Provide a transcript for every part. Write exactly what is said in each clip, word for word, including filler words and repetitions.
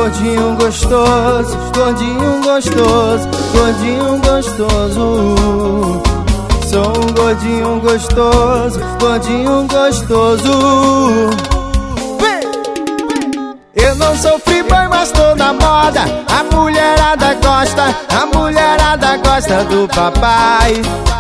gordinho gostoso, gordinho gostoso, gordinho gostoso. Sou um gordinho gostoso, gordinho gostoso. Eu não sou free boy, mas tô na moda. A mulherada gosta, a mulherada gosta do papai.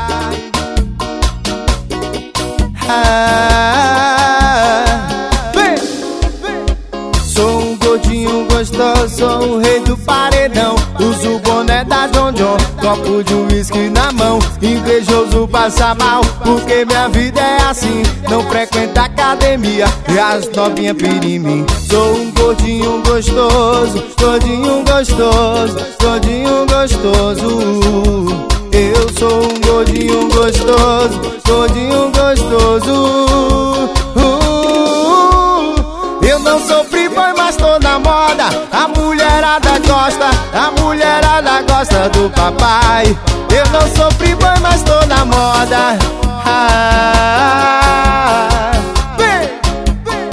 Ah, vem, vem. Sou um gordinho gostoso, sou o rei do paredão. Uso o boné da John John, copo de uísque na mão. Invejoso passa mal, porque minha vida é assim. Não frequenta academia e as novinhas pirem em mim. Sou um gordinho gostoso, gordinho gostoso, gordinho gostoso. Eu sou um gordinho gostoso, gordinho gostoso. uh, Eu não sou free boy, mas tô na moda. A mulherada gosta, a mulherada gosta do papai. Eu não sou free boy, mas tô na moda. ah, vem, vem.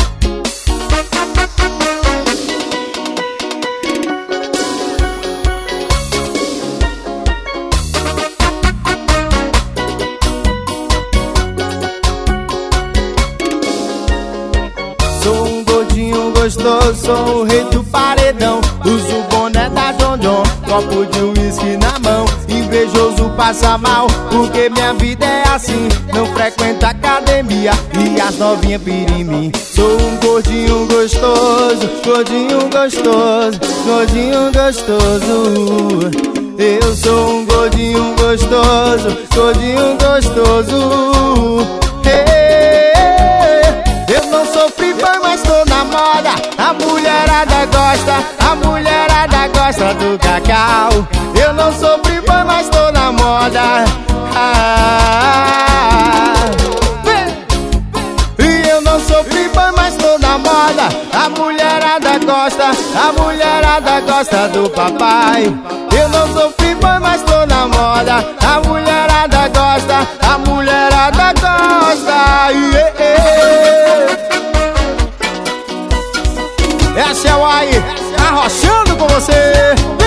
Sou um gordinho gostoso, sou o rei do paredão. Uso o boné da John John, copo de uísque na mão. Invejoso passa mal, porque minha vida é assim. Não frequenta academia e as novinhas pirem em mim. Sou um gordinho gostoso, gordinho gostoso, gordinho gostoso. Eu sou um gordinho gostoso, gordinho gostoso. Eu não sou free boy, mas tô na moda. A mulherada gosta, a mulherada gosta do cacau. Eu não sou free boy, mas tô na moda. ah, E eu não sou free boy, mas tô na moda. A mulherada gosta, a mulherada gosta do papai. Eu não sou free boy, mas tô na moda. A mulherada gosta, a mulherada gosta. yeah, yeah. Essa é o aí, arrochando com você.